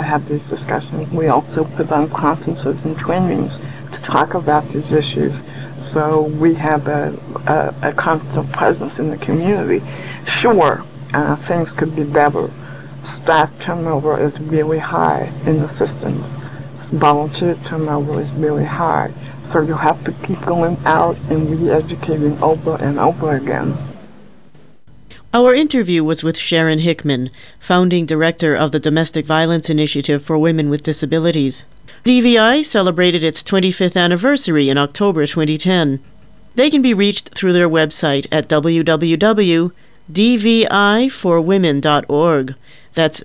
have these discussions. We also put on conferences and trainings to talk about these issues. So we have a constant presence in the community. Sure, things could be better. Staff turnover is really high in the systems. Volunteer turnover is really high. So you have to keep going out and re-educating over and over again. Our interview was with Sharon Hickman, founding director of the Domestic Violence Initiative for Women with Disabilities. DVI celebrated its 25th anniversary in October 2010. They can be reached through their website at www.dviforwomen.org. That's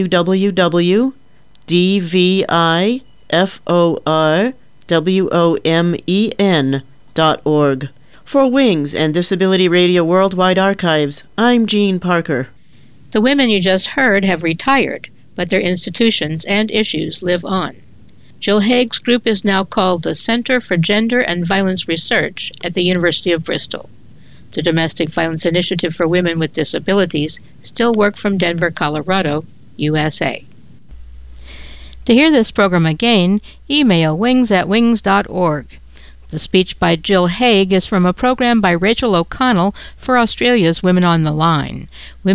www.dviforwomen.org. For Wings and Disability Radio Worldwide Archives, I'm Jean Parker. The women you just heard have retired, but their institutions and issues live on. Jill Haig's group is now called the Center for Gender and Violence Research at the University of Bristol. The Domestic Violence Initiative for Women with Disabilities still work from Denver, Colorado, USA. To hear this program again, email wings@wings.org. The speech by Jill Haig is from a program by Rachel O'Connell for Australia's Women on the Line,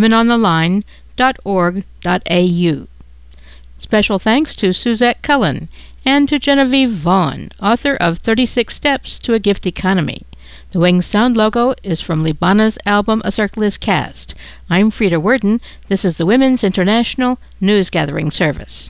womenontheline.org.au. Special thanks to Suzette Cullen and to Genevieve Vaughn, author of 36 Steps to a Gift Economy. The Wings sound logo is from Libana's album A Circle is Cast. I'm Frida Worden. This is the Women's International News Gathering Service.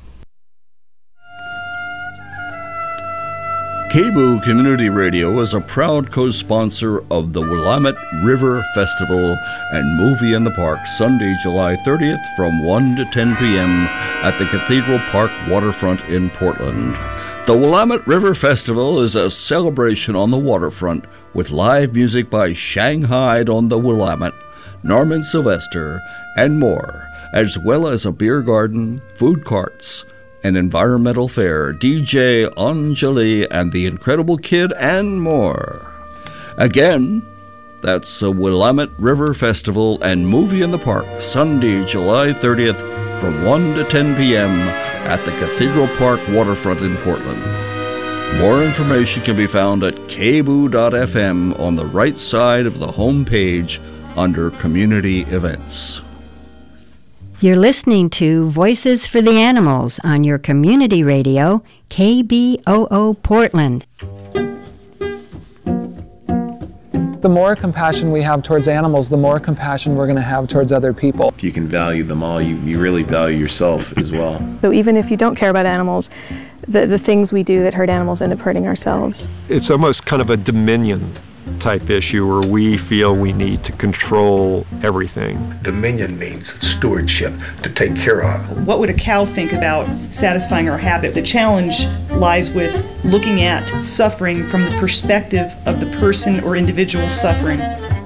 KBOO Community Radio is a proud co-sponsor of the Willamette River Festival and Movie in the Park, Sunday, July 30th from 1 to 10 p.m. at the Cathedral Park waterfront in Portland. The Willamette River Festival is a celebration on the waterfront with live music by Shanghai on the Willamette, Norman Sylvester, and more, as well as a beer garden, food carts, an environmental fair, DJ Anjali and the Incredible Kid, and more. Again, that's the Willamette River Festival and Movie in the Park, Sunday, July 30th from 1 to 10 p.m. at the Cathedral Park waterfront in Portland. More information can be found at kboo.fm on the right side of the home page under Community Events. You're listening to Voices for the Animals on your community radio, KBOO Portland. The more compassion we have towards animals, the more compassion we're going to have towards other people. If you can value them all, you really value yourself as well. So even if you don't care about animals, the things we do that hurt animals end up hurting ourselves. It's almost kind of a dominion type issue where we feel we need to control everything. Dominion means stewardship, to take care of. What would a cow think about satisfying our habit? The challenge lies with looking at suffering from the perspective of the person or individual suffering.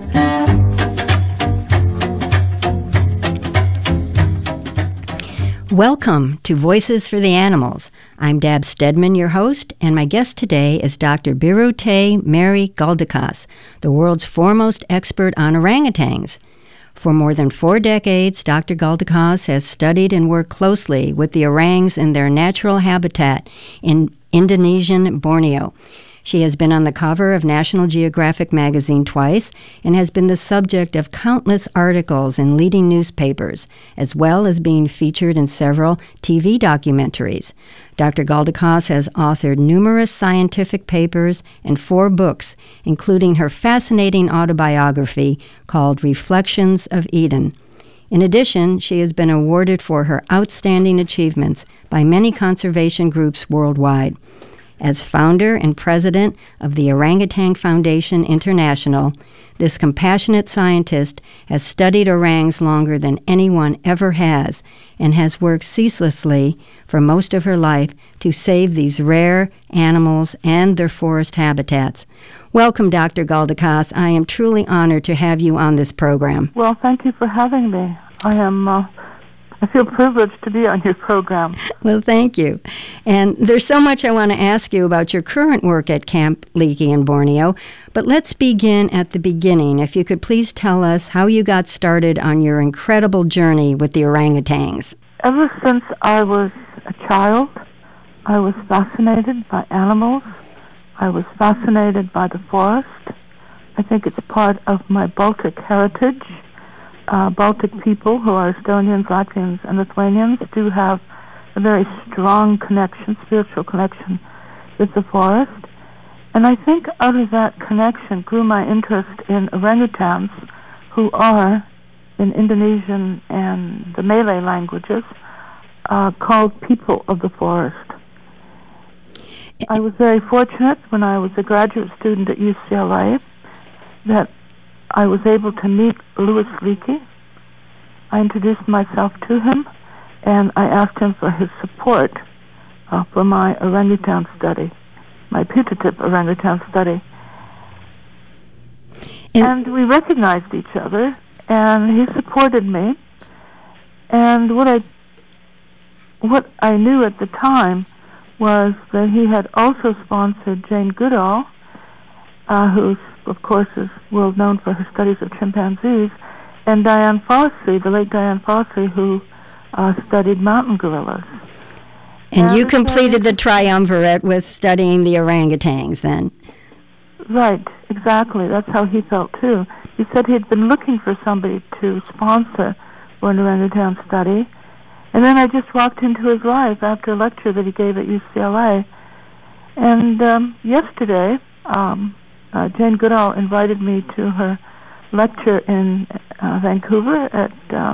Welcome to Voices for the Animals. I'm Dab Stedman, your host, and my guest today is Dr. Birute Mary Galdikas, the world's foremost expert on orangutans. For more than 4 decades, Dr. Galdikas has studied and worked closely with the orangs in their natural habitat in Indonesian Borneo. She has been on the cover of National Geographic magazine twice and has been the subject of countless articles in leading newspapers, as well as being featured in several TV documentaries. Dr. Galdikas has authored numerous scientific papers and 4 books, including her fascinating autobiography called Reflections of Eden. In addition, she has been awarded for her outstanding achievements by many conservation groups worldwide. As founder and president of the Orangutan Foundation International, this compassionate scientist has studied orangs longer than anyone ever has and has worked ceaselessly for most of her life to save these rare animals and their forest habitats. Welcome, Dr. Galdikas. I am truly honored to have you on this program. Well, thank you for having me. I feel privileged to be on your program. Well, thank you. And there's so much I want to ask you about your current work at Camp Leakey in Borneo, but let's begin at the beginning. If you could please tell us how you got started on your incredible journey with the orangutans. Ever since I was a child, I was fascinated by animals. I was fascinated by the forest. I think it's part of my Baltic heritage. Baltic people, who are Estonians, Latvians, and Lithuanians, do have a very strong connection, spiritual connection with the forest. And I think out of that connection grew my interest in orangutans, who are, in Indonesian and the Malay languages, called people of the forest. I was very fortunate when I was a graduate student at UCLA that I was able to meet Louis Leakey. I introduced myself to him, and I asked him for his support for my orangutan study, my putative orangutan study. And we recognized each other, and he supported me. And what I knew at the time was that he had also sponsored Jane Goodall, who, of course, is well known for her studies of chimpanzees, and Diane Fossey, the late Diane Fossey, who studied mountain gorillas. And you completed the triumvirate with studying the orangutans, then? Right, exactly. That's how he felt, too. He said he'd been looking for somebody to sponsor for an orangutan study. And then I just walked into his life after a lecture that he gave at UCLA. And yesterday, Jane Goodall invited me to her lecture in Vancouver at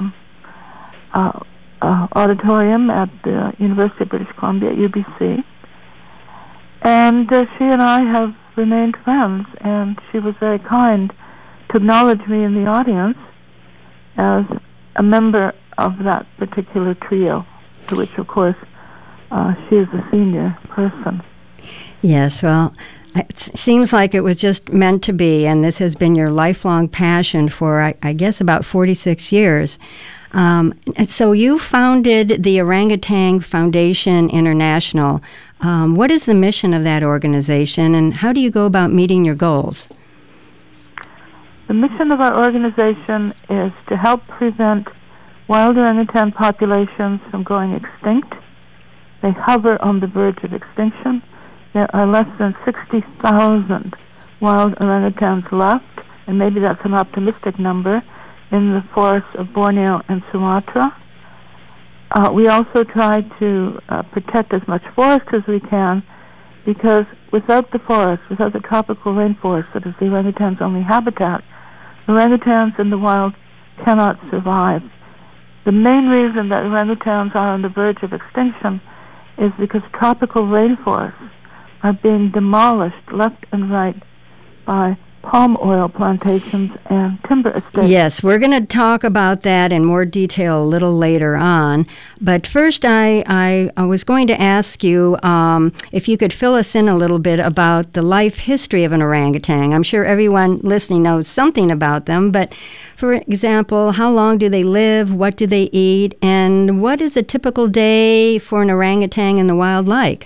auditorium at the University of British Columbia, UBC. And she and I have remained friends, and she was very kind to acknowledge me in the audience as a member of that particular trio, to which, of course, she is a senior person. Yes, well, it seems like it was just meant to be, and this has been your lifelong passion for, I guess, about 46 years. So you founded the Orangutan Foundation International. What is the mission of that organization, and how do you go about meeting your goals? The mission of our organization is to help prevent wild orangutan populations from going extinct. They hover on the verge of extinction. There are less than 60,000 wild orangutans left, and maybe that's an optimistic number, in the forests of Borneo and Sumatra. We also try to protect as much forest as we can, because without the forest, without the tropical rainforest that is the orangutan's only habitat, orangutans in the wild cannot survive. The main reason that orangutans are on the verge of extinction is because tropical rainforests are being demolished left and right by palm oil plantations and timber estates. Yes, we're going to talk about that in more detail a little later on. But first, I was going to ask you if you could fill us in a little bit about the life history of an orangutan. I'm sure everyone listening knows something about them, but for example, how long do they live, what do they eat, and what is a typical day for an orangutan in the wild like?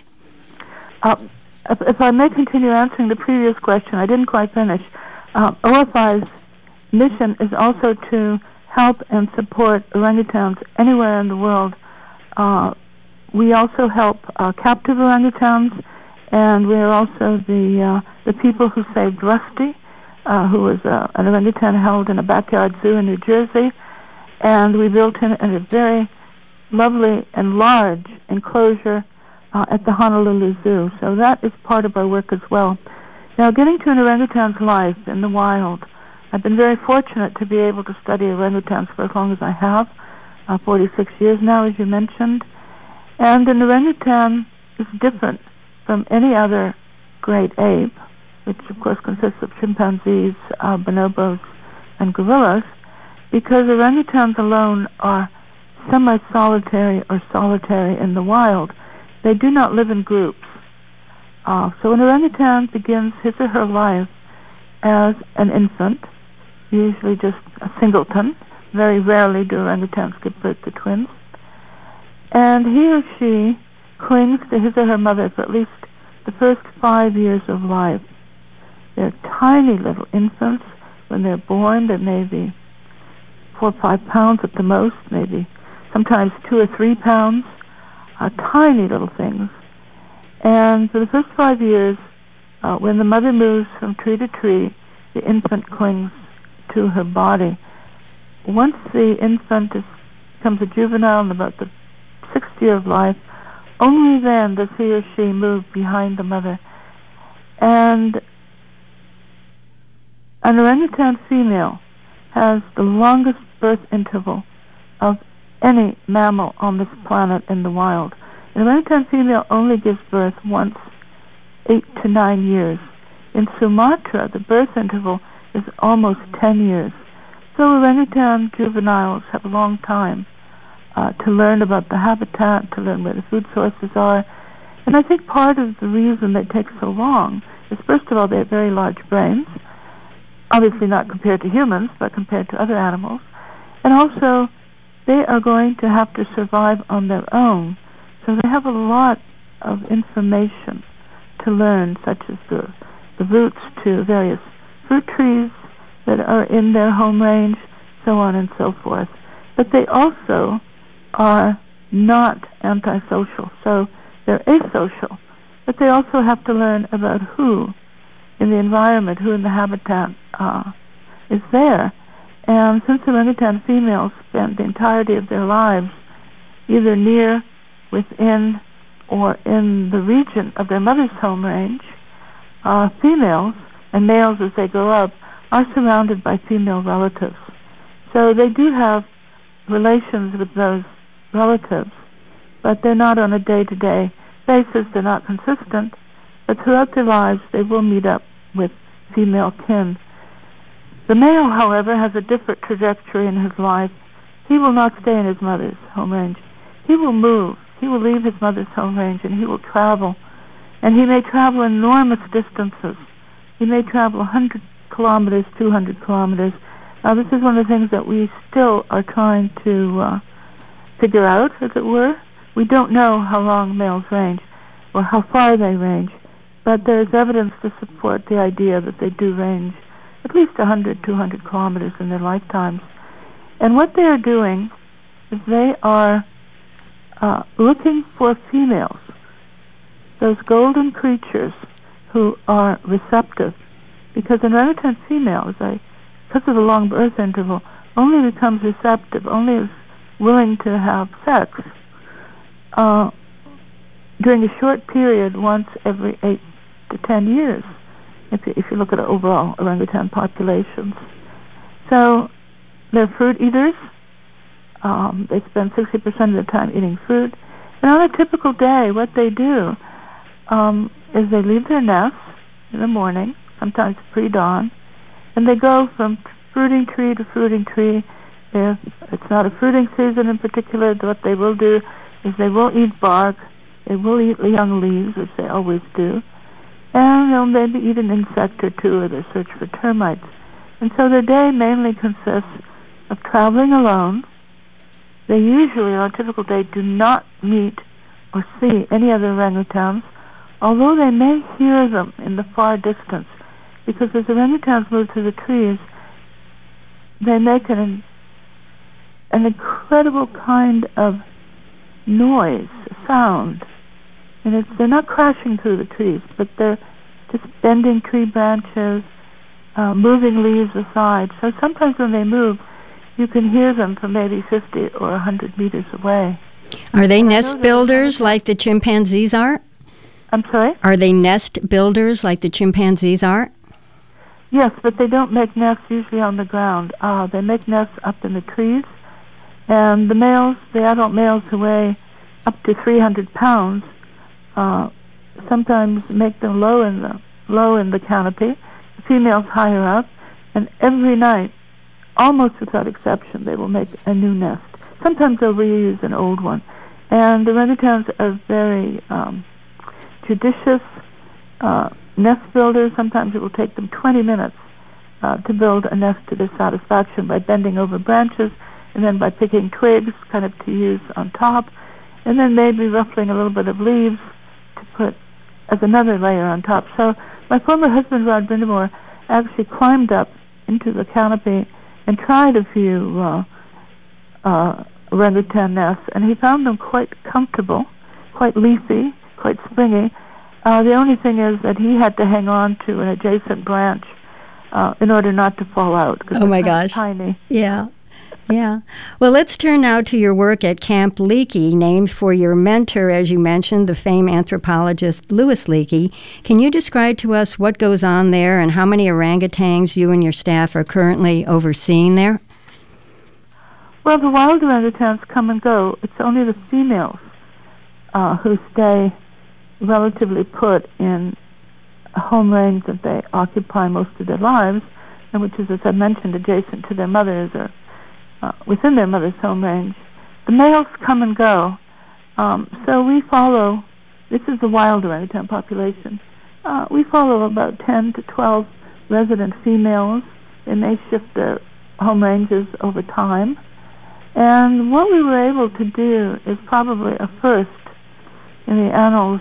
If I may continue answering the previous question, I didn't quite finish. OFI's mission is also to help and support orangutans anywhere in the world. We also help captive orangutans, and we are also the people who saved Rusty, who was an orangutan held in a backyard zoo in New Jersey, and we built him in a very lovely and large enclosure at the Honolulu Zoo. So that is part of our work as well. Now, getting to an orangutan's life in the wild, I've been very fortunate to be able to study orangutans for as long as I have, 46 years now, as you mentioned. And an orangutan is different from any other great ape, which of course consists of chimpanzees, bonobos, and gorillas, because orangutans alone are semi-solitary or solitary in the wild. They do not live in groups. So an orangutan begins his or her life as an infant, usually just a singleton. Very rarely do orangutans give birth to twins. And he or she clings to his or her mother for at least the first 5 years of life. They're tiny little infants. When they're born, they may be 4 or 5 pounds at the most, maybe sometimes 2 or 3 pounds, tiny little things. And for the first 5 years, when the mother moves from tree to tree, the infant clings to her body. Once the infant becomes a juvenile in about the 6th year of life, only then does he or she move behind the mother. And an orangutan female has the longest birth interval of any mammal on this planet in the wild. An orangutan female only gives birth once 8 to 9 years. In Sumatra, the birth interval is almost 10 years. So orangutan juveniles have a long time to learn about the habitat, to learn where the food sources are. And I think part of the reason they take so long is, first of all, they have very large brains, obviously not compared to humans, but compared to other animals. And also, they are going to have to survive on their own. So they have a lot of information to learn, such as the roots to various fruit trees that are in their home range, so on and so forth. But they also are not antisocial, so they're asocial. But they also have to learn about who in the environment, who in the habitat is there. And since orangutan females spend the entirety of their lives either near, within, or in the region of their mother's home range, females, and males as they grow up, are surrounded by female relatives. So they do have relations with those relatives, but they're not on a day-to-day basis, they're not consistent, but throughout their lives they will meet up with female kin. The male, however, has a different trajectory in his life. He will not stay in his mother's home range. He will move. He will leave his mother's home range and he will travel. And he may travel enormous distances. He may travel 100 kilometers, 200 kilometers. This is one of the things that we still are trying to figure out, as it were. We don't know how long males range or how far they range, but there is evidence to support the idea that they do range at least 100, 200 kilometers in their lifetimes. And what they are doing is they are looking for females, those golden creatures who are receptive, because an orangutan female, because of the long birth interval, only becomes receptive, only is willing to have sex during a short period once every 8 to 10 years, if you look at overall orangutan populations. So they're fruit eaters. They spend 60% of their time eating fruit. And on a typical day, what they do is they leave their nests in the morning, sometimes pre-dawn, and they go from fruiting tree to fruiting tree. If it's not a fruiting season in particular, what they will do is they will eat bark, they will eat young leaves, which they always do, and they'll maybe eat an insect or two, or they search for termites. And so their day mainly consists of traveling alone. They usually, on a typical day, do not meet or see any other orangutans, although they may hear them in the far distance, because as orangutans move through the trees, they make an incredible kind of noise, sound. And they're not crashing through the trees, but they're just bending tree branches, moving leaves aside. So sometimes when they move, you can hear them from maybe 50 or 100 meters away. Are they nest builders like the chimpanzees are? I'm sorry? Are they nest builders like the chimpanzees are? Yes, but they don't make nests usually on the ground. They make nests up in the trees. And the adult males who weigh up to 300 pounds, sometimes make them low in the canopy, the females higher up, and every night, almost without exception, they will make a new nest. Sometimes they'll reuse an old one. And the orangutans are very judicious nest builders. Sometimes it will take them 20 minutes to build a nest to their satisfaction by bending over branches and then by picking twigs kind of to use on top, and then maybe ruffling a little bit of leaves to put as another layer on top. So my former husband, Rod Brindamore, actually climbed up into the canopy and tried a few orangutan nests, and he found them quite comfortable, quite leafy, quite springy. The only thing is that he had to hang on to an adjacent branch in order not to fall out. Oh my gosh! Tiny. Yeah. Yeah. Well, let's turn now to your work at Camp Leakey, named for your mentor, as you mentioned, the famed anthropologist Louis Leakey. Can you describe to us what goes on there and how many orangutans you and your staff are currently overseeing there? Well, the wild orangutans come and go. It's only the females who stay relatively put in a home range that they occupy most of their lives, and which is, as I mentioned, adjacent to their mothers or within their mother's home range. The males come and go. So we follow, this is the wild orangutan population, we follow about 10 to 12 resident females. They may shift their home ranges over time. And what we were able to do is probably a first in the annals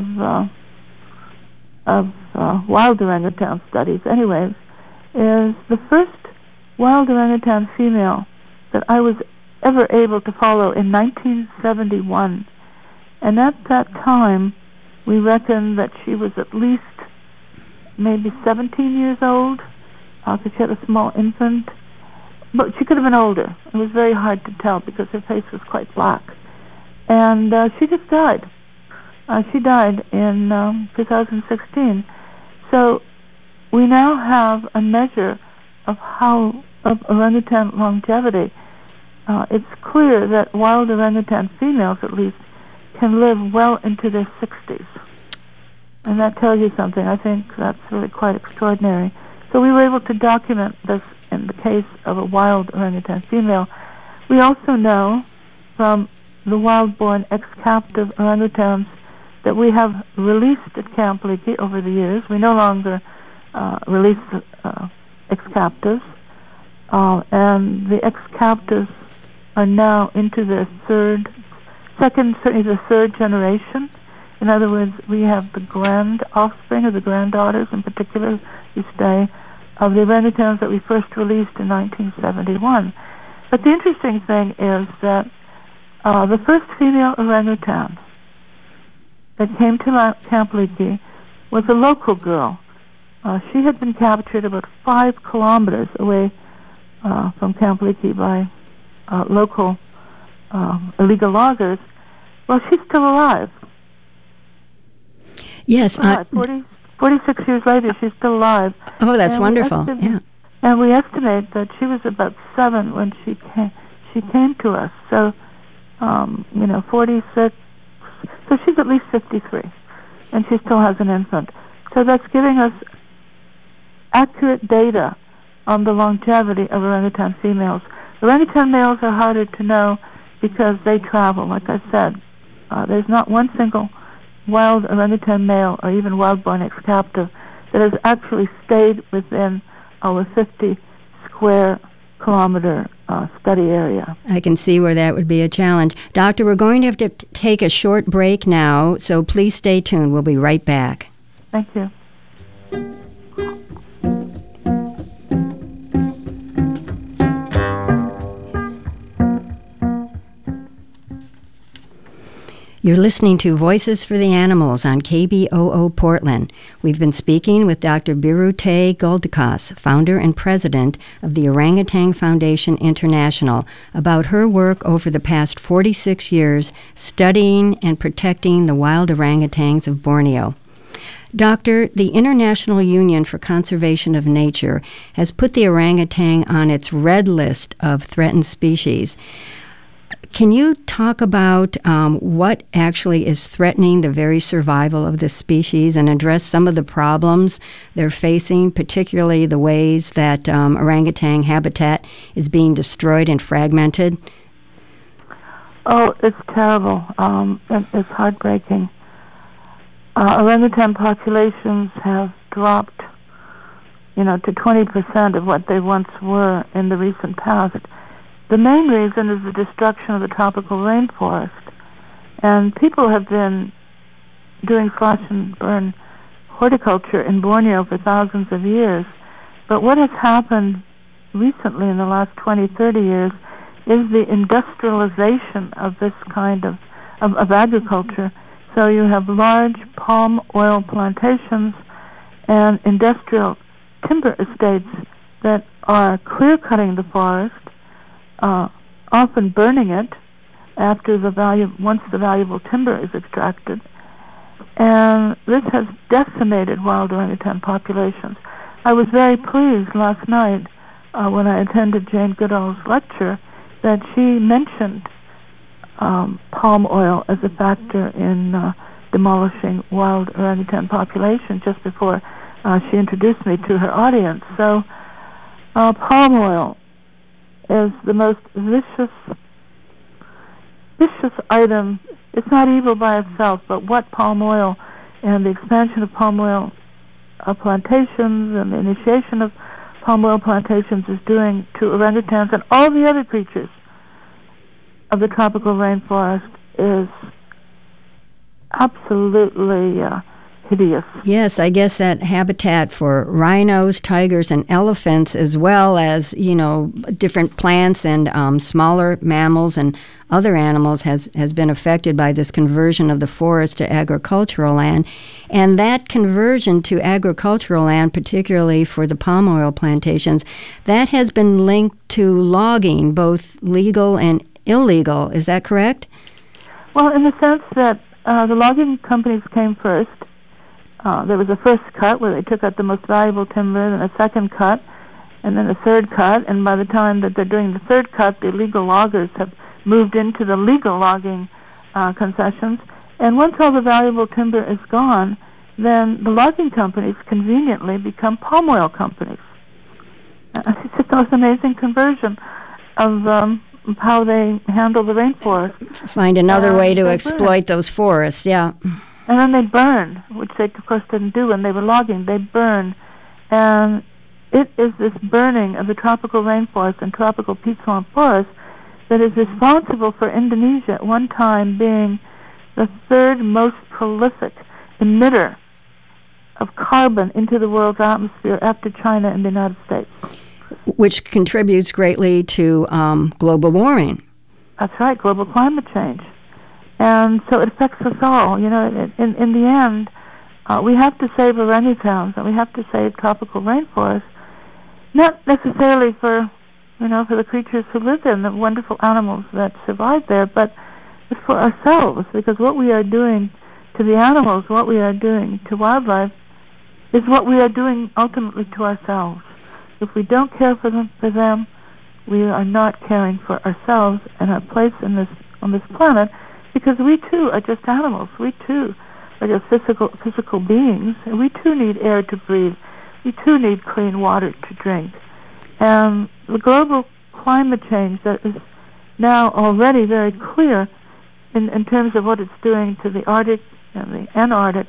of wild orangutan studies anyways, is the first wild orangutan female that I was ever able to follow in 1971. And at that time, we reckoned that she was at least maybe 17 years old, because she had a small infant. But she could have been older. It was very hard to tell because her face was quite black. And she just died. She died in 2016. So we now have a measure of orangutan longevity. It's clear that wild orangutan females, at least, can live well into their 60s. And that tells you something. I think that's really quite extraordinary. So we were able to document this in the case of a wild orangutan female. We also know from the wild-born ex-captive orangutans that we have released at Camp Leakey over the years. We no longer release ex-captives. And the ex-captives are now into their third generation. In other words, we have the grand offspring, or the granddaughters in particular, you say, of the orangutans that we first released in 1971. But the interesting thing is that the first female orangutan that came to Camp Leakey was a local girl. She had been captured about 5 kilometers away from Camp Leakey by local illegal loggers. Well, she's still alive. Yes. 46 years later, she's still alive. Oh, that's wonderful. Yeah. And we estimate that she was about 7 when she came to us. So, 46. So she's at least 53, and she still has an infant. So that's giving us accurate data on the longevity of orangutan females. Orangutan males are harder to know because they travel. Like I said, there's not one single wild orangutan male or even wild-born ex-captive that has actually stayed within our 50 square kilometer study area. I can see where that would be a challenge. Doctor, we're going to have to take a short break now, so please stay tuned. We'll be right back. Thank you. You're listening to Voices for the Animals on KBOO Portland. We've been speaking with Dr. Birute Goldikas, founder and president of the Orangutan Foundation International, about her work over the past 46 years studying and protecting the wild orangutans of Borneo. Doctor, the International Union for Conservation of Nature has put the orangutan on its red list of threatened species. Can you talk about what actually is threatening the very survival of this species and address some of the problems they're facing, particularly the ways that orangutan habitat is being destroyed and fragmented? Oh, it's terrible. It's heartbreaking. Orangutan populations have dropped, to 20% of what they once were in the recent past. The main reason is the destruction of the tropical rainforest. And people have been doing slash and burn horticulture in Borneo for thousands of years. But what has happened recently in the last 20, 30 years is the industrialization of this kind of agriculture. So you have large palm oil plantations and industrial timber estates that are clear-cutting the forest, often burning it once the valuable timber is extracted. And this has decimated wild orangutan populations. I was very pleased last night when I attended Jane Goodall's lecture that she mentioned palm oil as a factor in demolishing wild orangutan population just before she introduced me to her audience. So palm oil is the most vicious item. It's not evil by itself, but what palm oil and the expansion of palm oil plantations and the initiation of palm oil plantations is doing to orangutans and all the other creatures of the tropical rainforest is absolutely hideous. Yes, I guess that habitat for rhinos, tigers, and elephants, as well as, different plants and smaller mammals and other animals has been affected by this conversion of the forest to agricultural land. And that conversion to agricultural land, particularly for the palm oil plantations, that has been linked to logging, both legal and illegal. Is that correct? Well, in the sense that the logging companies came first. There was a first cut where they took out the most valuable timber, then a second cut, and then a third cut. And by the time that they're doing the third cut, the illegal loggers have moved into the legal logging concessions. And once all the valuable timber is gone, then the logging companies conveniently become palm oil companies. It's just the most amazing conversion of how they handle the rainforest. Find another way to exploit those forests, yeah. And then they burn, which they, of course, didn't do when they were logging. They burn. And it is this burning of the tropical rainforest and tropical peat swamp forests that is responsible for Indonesia at one time being the third most prolific emitter of carbon into the world's atmosphere after China and the United States. Which contributes greatly to global warming. That's right, global climate change. And so it affects us all. In the end, we have to save orangutans and we have to save tropical rainforests, not necessarily for the creatures who live there and the wonderful animals that survive there, but for ourselves, because what we are doing to the animals, what we are doing to wildlife, is what we are doing ultimately to ourselves. If we don't care for them, we are not caring for ourselves and our place on this planet, because we too are just animals. We too are just physical beings, and we too need air to breathe. We too need clean water to drink. And the global climate change that is now already very clear in terms of what it's doing to the Arctic and the Antarctic,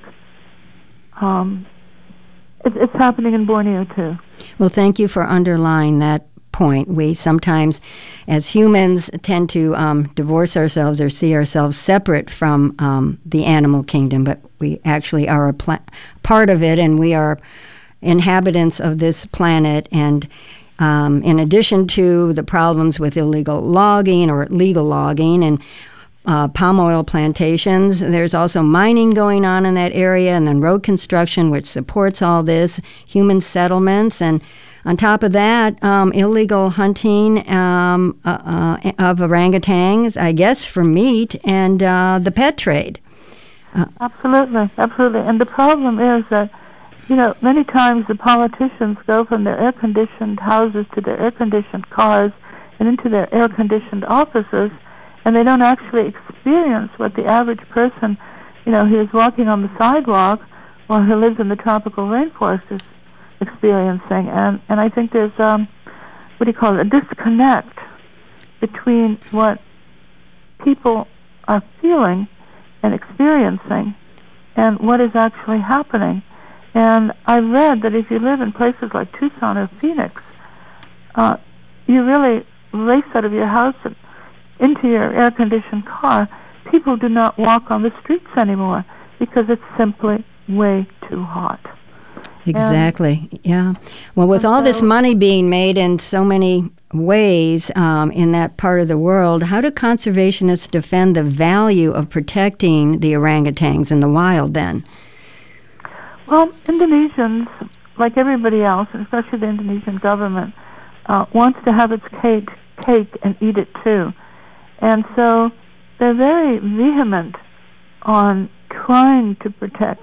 it's happening in Borneo too. Well, thank you for underlying that point. We sometimes, as humans, tend to divorce ourselves or see ourselves separate from the animal kingdom, but we actually are a part of it, and we are inhabitants of this planet. And in addition to the problems with illegal logging or legal logging and palm oil plantations, there's also mining going on in that area, and then road construction, which supports all this, human settlements, and on top of that, illegal hunting of orangutans, I guess, for meat, and the pet trade. Absolutely. And the problem is that, many times the politicians go from their air-conditioned houses to their air-conditioned cars and into their air-conditioned offices, and they don't actually experience what the average person, who is walking on the sidewalk or who lives in the tropical rainforest is experiencing. And I think there's a disconnect between what people are feeling and experiencing and what is actually happening. And I've read that if you live in places like Tucson or Phoenix, you really race out of your house and into your air-conditioned car. People do not walk on the streets anymore because it's simply way too hot. Exactly, yeah. Well, with all this money being made in so many ways in that part of the world, how do conservationists defend the value of protecting the orangutans in the wild then? Well, Indonesians, like everybody else, and especially the Indonesian government, wants to have its cake and eat it too. And so they're very vehement on trying to protect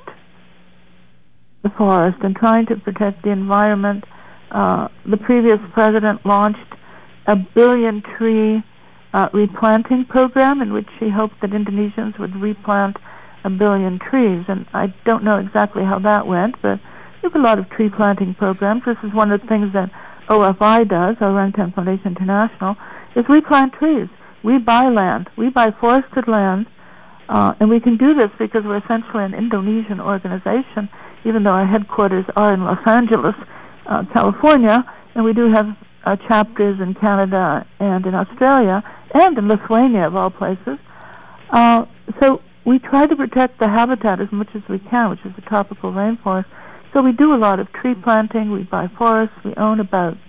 the forest and trying to protect the environment. The previous president launched a 1 billion tree replanting program in which he hoped that Indonesians would replant 1 billion trees. And I don't know exactly how that went, but we have a lot of tree planting programs. This is one of the things that OFI does, Orangutan Foundation International, is we plant trees. We buy land. We buy forested land. And we can do this because we're essentially an Indonesian organization, even though our headquarters are in Los Angeles, California, and we do have chapters in Canada and in Australia and in Lithuania, of all places. So we try to protect the habitat as much as we can, which is the tropical rainforest. So we do a lot of tree planting. We buy forests. We own about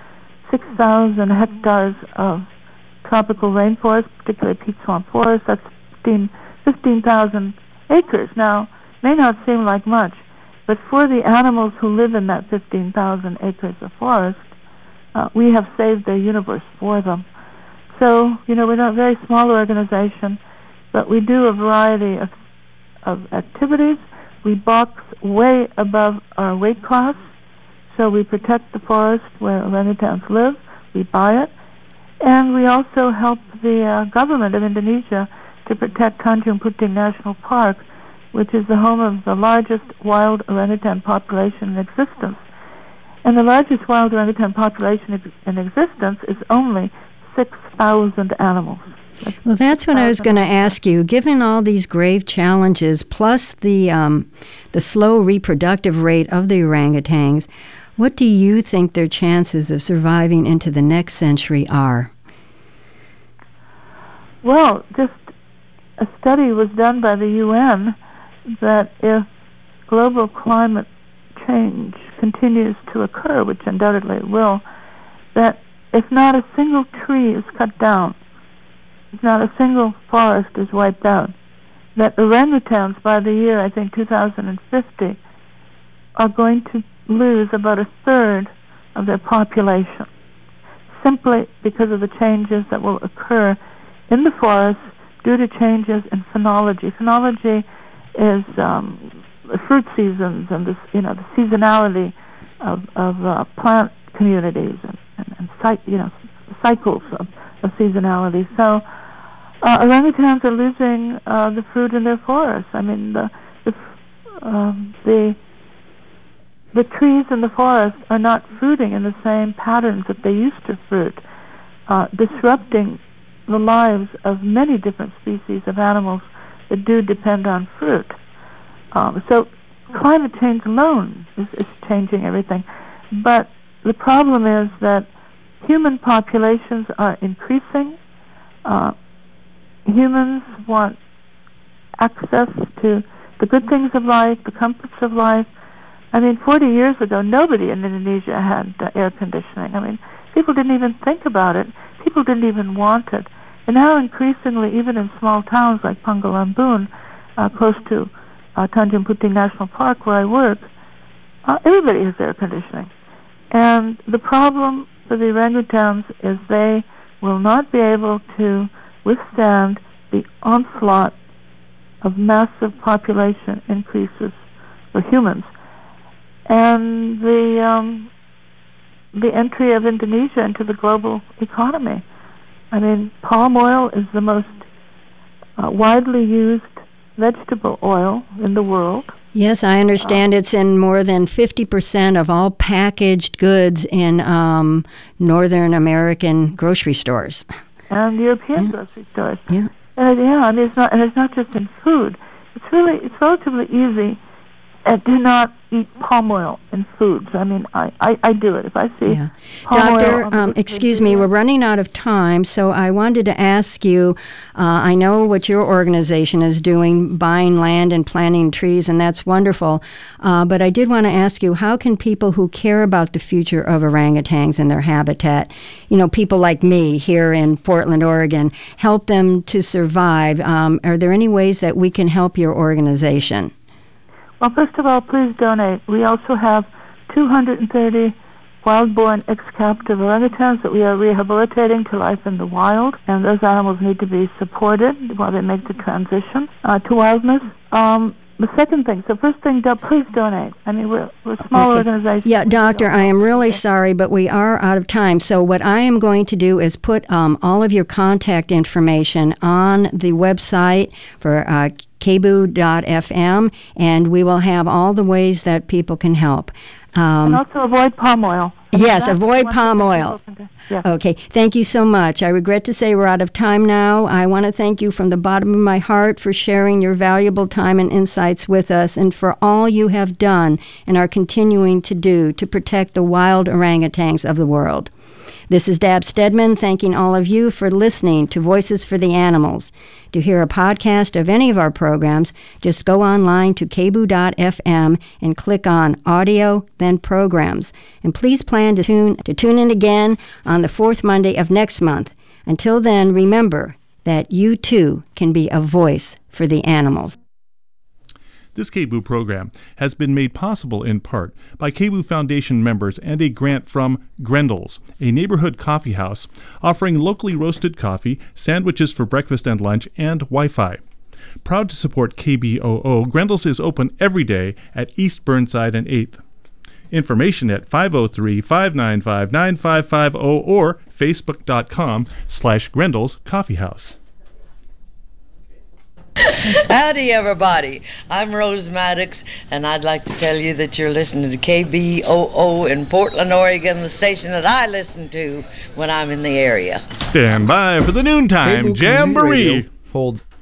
6,000 hectares of tropical rainforest, particularly peat swamp forest. That's 15,000 acres. Now, may not seem like much, but for the animals who live in that 15,000 acres of forest, we have saved their universe for them. So, we're not a very small organization, but we do a variety of activities. We box way above our weight class, so we protect the forest where orangutans live. We buy it. And we also help the government of Indonesia to protect Tanjung Puting National Park, which is the home of the largest wild orangutan population in existence. And the largest wild orangutan population in existence is only 6,000 animals. Well, that's what I was going to ask you. Given all these grave challenges, plus the slow reproductive rate of the orangutans, what do you think their chances of surviving into the next century are? Well, just a study was done by the UN that if global climate change continues to occur, which undoubtedly it will, that if not a single tree is cut down, if not a single forest is wiped out, that orangutans by the year, I think, 2050, are going to lose about 1/3 of their population, simply because of the changes that will occur in the forest due to changes in phenology. Phenology is the fruit seasons and the seasonality of plant communities and cycles of seasonality. So orangutans are losing the fruit in their forests. I mean, the trees in the forest are not fruiting in the same patterns that they used to fruit, disrupting the lives of many different species of animals that do depend on fruit. So climate change alone is changing everything. But the problem is that human populations are increasing. Humans want access to the good things of life, the comforts of life. I mean, 40 years ago, nobody in Indonesia had air conditioning. I mean, people didn't even think about it. People didn't even want it. And now, increasingly, even in small towns like Pangalambun, close to Tanjung Puting National Park, where I work, everybody has air conditioning. And the problem for the orangutans is they will not be able to withstand the onslaught of massive population increases for humans. And the entry of Indonesia into the global economy. I mean, palm oil is the most widely used vegetable oil in the world. Yes, I understand it's in more than 50% of all packaged goods in Northern American grocery stores. And European grocery stores. Yeah. And it's not just in food. It's relatively easy do not eat palm oil in foods. I mean, I do it. If I see palm oil... Doctor, excuse me, we're running out of time, so I wanted to ask you, I know what your organization is doing, buying land and planting trees, and that's wonderful, but I did want to ask you, how can people who care about the future of orangutans and their habitat, people like me here in Portland, Oregon, help them to survive? Are there any ways that we can help your organization? Well, first of all, please donate. We also have 230 wild-born ex-captive orangutans that we are rehabilitating to life in the wild, and those animals need to be supported while they make the transition to wildness. The second thing, so first thing, please donate. I mean, we're a small organization. Yeah, Doctor, I am really sorry, but we are out of time. So what I am going to do is put all of your contact information on the website for KBOO.FM, and we will have all the ways that people can help. And also avoid palm oil. Yes, avoid palm oil. Yeah. Okay, thank you so much. I regret to say we're out of time now. I want to thank you from the bottom of my heart for sharing your valuable time and insights with us, and for all you have done and are continuing to do to protect the wild orangutans of the world. This is Dab Stedman thanking all of you for listening to Voices for the Animals. To hear a podcast of any of our programs, just go online to KBOO.FM and click on Audio, then Programs. And please plan to tune in again on the fourth Monday of next month. Until then, remember that you too can be a voice for the animals. This KBOO program has been made possible in part by KBOO Foundation members and a grant from Grendel's, a neighborhood coffee house offering locally roasted coffee, sandwiches for breakfast and lunch, and Wi-Fi. Proud to support KBOO, Grendel's is open every day at East Burnside and 8th. Information at 503-595-9550 or facebook.com/Grendel's Coffee House. Howdy, everybody. I'm Rose Maddox, and I'd like to tell you that you're listening to KBOO in Portland, Oregon, the station that I listen to when I'm in the area. Stand by for the noontime jamboree. Hold